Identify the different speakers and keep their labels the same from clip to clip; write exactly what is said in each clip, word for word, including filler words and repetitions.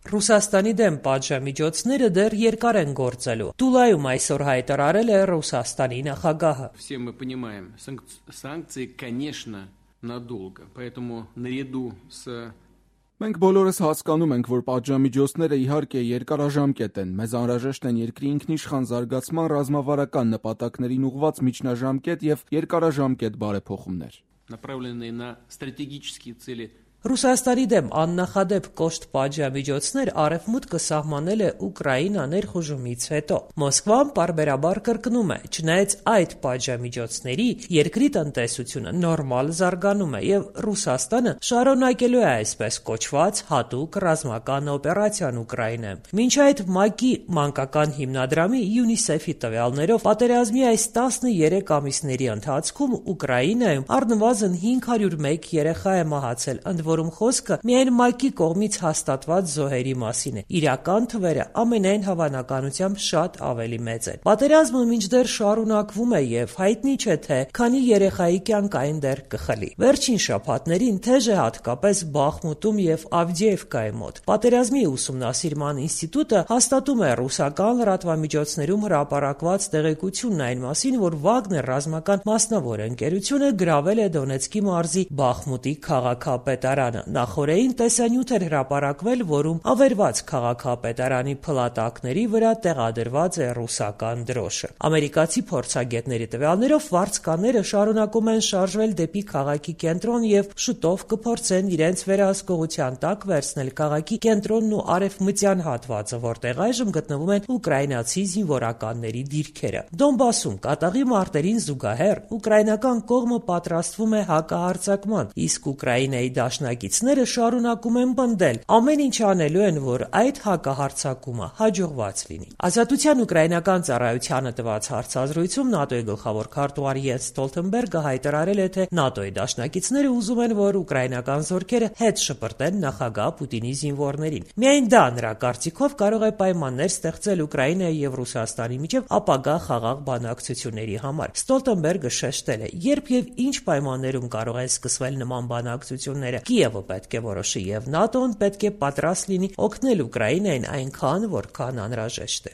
Speaker 1: Ռուսաստանի դեմ պատժամիջոցները դեռ երկար են գործելու։ Տուլայում այսօր հայտարարել է Ռուսաստանի նախագահը։
Speaker 2: Все мы понимаем, санкции, конечно, надолго, поэтому наряду с
Speaker 3: Մենք բոլորս հասկանում ենք, որ պատժամիջոցները իհարկե երկարաժամկետ են, մեզ անհրաժեշտ են երկրի ինքնիշխան զարգացման ռազմավարական նպատակներին ուղղված միջնաժամկետ եւ երկարաժամկետ բարեփոխումներ,
Speaker 2: направленные на стратегические цели.
Speaker 1: Ռուսաստանի դեմ աննախադեպ կոշտ պատժամիջոցներ Արևմուտքը սահմանել է Ուկրաինա ներխուժումից հետո։ Մոսկվան պարբերաբար կրկնում է, չնայած այդ պատժամիջոցների երկրի տնտեսությունը նորմալ զարգանում է եւ Ռուսաստանը շարունակելու է այսպես կոչված հատուկ ռազմական օպերացիան Ուկրաինայում։ Մինչ այդ ՄԱԿ-ի մանկական հիմնադրամի ՅՈՒՆԻՍԵՖ-ի տվյալներով պատերազմի այս տասներեք ամիսների ընթացքում Ուկրաինայում առնվազն հինգ հարյուր մեկ երեխա է մահացել, որում խոսքը միայն ՄԱԿ-ի կողմից հաստատված զոհերի մասին է։ Իրական թվերը ամենայն հավանականությամբ շատ ավելի մեծ են։ Պատերազմը մինչդեռ շարունակվում է եւ հայտնի չէ թե քանի երեխայի կյանք այնտեղ կխլի։ Վերջին շաբաթներին թեժ է հատկապես Բախմուտում եւ Ավդիևկայի մոտ։ Պատերազմի ուսումնասիրման ինստիտուտը հաստատում է ռուսական լրատվամիջոցներում հրապարակված տեղեկությունն այն մասին, որ Վագներ ռազմական մասնավոր ընկերությունը գրավել է Դոնեցկի մարզի Բախմուտի քաղաքապետարանը։ Նախորդին տեսանյութ էր հրապարակվել, որում ավերված քաղաքապետարանի փլատակների վրա տեղադրված է ռուսական դրոշը։ Ամերիկացի փորձագետների տվյալներով վարձկանները շարունակում են շարժվել դեպի քաղաքի կենտրոն եւ շուտով կփորձեն իրենց վերահսկողության տակ վերցնել քաղաքի կենտրոնն ու արևմտյան հատվածը, որտեղ այժմ գտնվում են ուկրաինացի զինվորականների դիրքերը։ Դոնբասում կատաղի մարտերին զուգահեռ ուկրաինական կողմը պատրաստվում է հակահարձակման, իսկ Ուկրաինայի դաշնակիցները շարունակում են պնդել, ամեն ինչ անելու են, որ այդ հակահարձակումը հաջողված լինի։ Ազատության ուկրաինական ծառայությանը տված հարցազրույցում ՆԱՏՕ-ի գլխավոր քարտուղար Յենս Ստոլտենբերգը հայտարարել է, թե ՆԱՏՕ-ի դաշնակիցները ուզում են, որ ուկրաինական զորքերը հետ շպրտեն նախագահ Պուտինի զինվորներին։ Միայն դա նրա կարծիքով կարող է պայմաններ ստեղծել Ուկրաինայի եւ Ռուսաստանի միջև ապագա խաղաղ բանակցությունների համար։ Ստոլտենբերգը շեշտել է, երբ եւ ինչ պայմաններում կարող են սկսվել նման բանակցությունները, Կիևը պետք է որոշի եւ ՆԱՏՕ-ն պետք է պատրաստ լինի օգնել Ուկրաինային այնքան, որքան անհրաժեշտ է։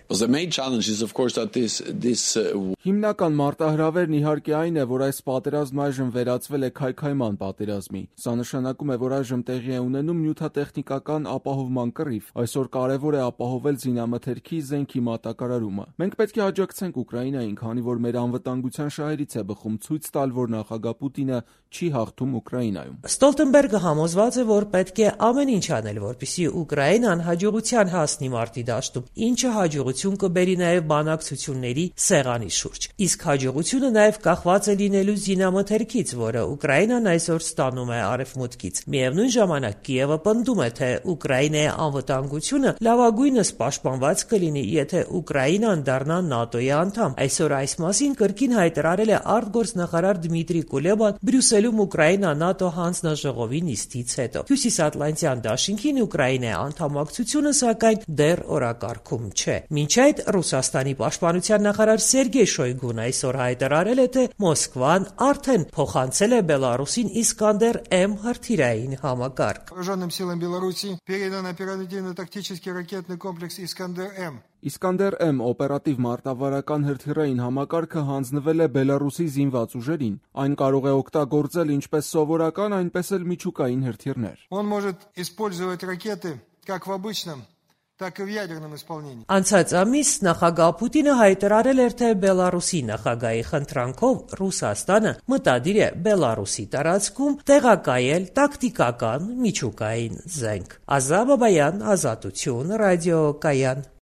Speaker 3: Հիմնական մարտահրավերն իհարկե այն է, որ այս պատերազմն այժմ վերածվել է քայքայման պատերազմի։ Սա նշանակում է, որ այժմ տեղի է ունենում նյութատեխնիկական ապահովման կռիվ։ Այսօր կարևոր է ապահովել զինամթերքի զենքի մատակարարումը։ Մենք պետք է աջակցենք Ուկրաինային, քանի որ մեր անվտանգության շահերից է բխում ցույց տալ, որ նախագահ Պուտինը չի հաղթում Ուկրաինայում։
Speaker 1: Ստոլտենբերգը համոզված է, որ պետք է ամեն ինչ անել, որպեսզի Ուկրաինան հաջողության հասնի մարտի դաշտում, ինչը հաջողություն կբերի նաև բանակցությունների սեղանի շուրջ։ Իսկ հաջողությունը նաև կախված է լինելու զինամթերքից, որը Ուկրաինան այսօր ստանում է արևմուտքից։ Միևնույն ժամանակ Կիևը պնդում է, թե Ուկրաինայի անվտանգությունը լավագույնս պաշտպանված կլինի, եթե Ուկրաինան դառնա ՆԱՏՕ-ի անդամ։ Այսօր այս մասին կրկին հայտարարել է արտգործնախարար Դմիտրի Կուլեբան Բրյուսելում Ուկրաինա-ՆԱՏՕ հանձնաժողովի նիստից հետո։ Հյուսիսատլանտյան դաշինքին Ուկրաինայի անդամակցությունը սակայն դեռ օրակարգում չէ։ Մինչ այդ Ռուսաստանի պաշտպանության նախարար Սերգեյ Շոյգուն այսօր հայտարարել է, թե Մոսկվան արդեն փոխանցել է Բելարուսին Իսկանդեր M հրթիռային համակարգ։
Speaker 4: Вооруженным силам Беларуси передан оперативно-тактический ракетный комплекс Искандер-М։
Speaker 3: Իսկանդեր M օպերատիվ մարտավարական հրթիռային համակարգը հանձնվել է Բելարուսի զինված ուժերին։ Այն կարող է օգտագործել ինչպես սովորական, այնպես էլ միջուկային հրթիռներ։
Speaker 4: Он может использовать ракеты как в обычном, так и в ядерном исполнении։
Speaker 1: Անցած ամիս նախագահ Պուտինը հայտարարել էր, թե Բելարուսի նախագահի խնդրանքով Ռուսաստանը մտադիր է Բելարուսի տարածքում տեղակայել տակտիկական միջուկային զենք։ Ազա Բաբայան, Ազատություն, ռադիոկայան։